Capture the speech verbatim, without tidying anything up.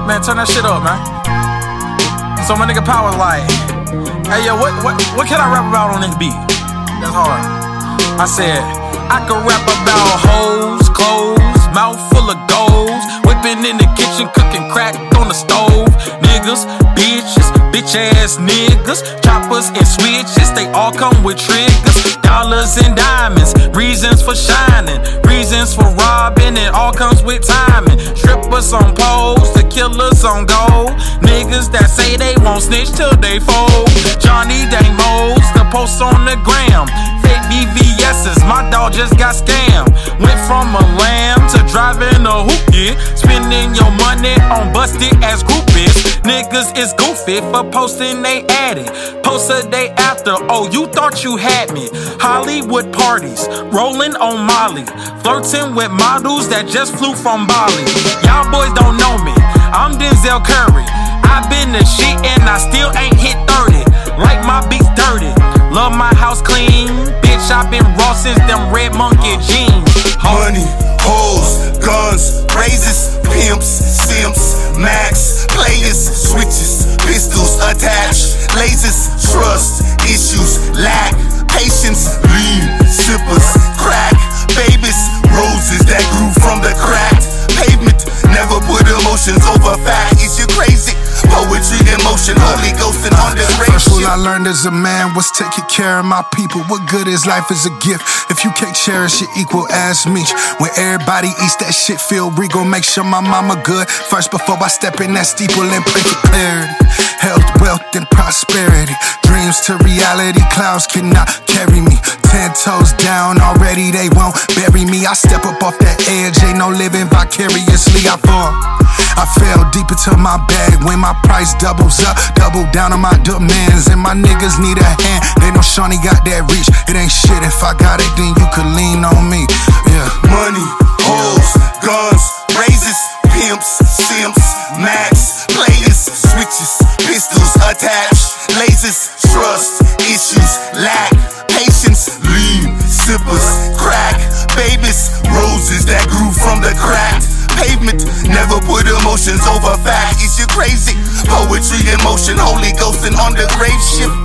Man, turn that shit up, man. So my nigga Power like, hey yo, what what what can I rap about on this beat? That's hard. I said, I can rap about hoes, clothes, mouth full of goals, whipping in the kitchen, cooking crack on the stove. Niggas, bitches, bitch ass niggas, choppers and switches, they all come with triggers. Dollars and diamonds, reasons for shining, reasons for robbing, it all comes with timing. Strippers on poles, the killers on gold, niggas that say they won't snitch till they fold. Johnny Dang Moles, the post on the gram, fake B V S's, my dog just got scammed. Went from a lamb to driving a hoopie, spending your money on busted ass groupies. Niggas is goofy for posting they addict, post a day after, oh you thought you had me. Hollywood parties, rolling on Molly, flirting with models that just flew from Bali. Y'all boys don't know me, I'm Denzel Curry. I been the shit and I still ain't hit thirty. Like my beats dirty, love my house clean. Bitch, I been raw since them red monkey jeans. Money, hoes, guns, raises, pimps, simps, max, players, switches, pistols attached, lasers, trust, issues, lack, patience, lean, sippers, crack, babies, roses that grew from the cracked pavement. Never put emotions over fact. Is you crazy? Poetry in motion, Holy Ghost and underrated. First rule I learned as a man was taking care of my people. What good is life as a gift if you can't cherish it equal as me? When everybody eats that shit, feel regal, make sure my mama good first before I step in that steeple and pray for clarity. Health, wealth, and prosperity. Dreams to reality, clouds cannot carry me. Ten toes down already, they won't bury me. I step up off that edge, ain't no living vicariously. I fall, I fell deep into my bag when my price doubles up. Double down on my demands, and my niggas need a hand. They know Shawnee got that reach. It ain't shit if I got it, then you could lean on me. Yeah. Money, hoes, guns, raises, pimps, simps, max, players, switches, pistols attached, lasers, trust, issues, lack, patience, lean, sippers, crack, babies, roses that grew from the cracked pavement. Never put emotions over fact. Is you crazy? Poetry in motion, Holy Ghost and on the grave ship.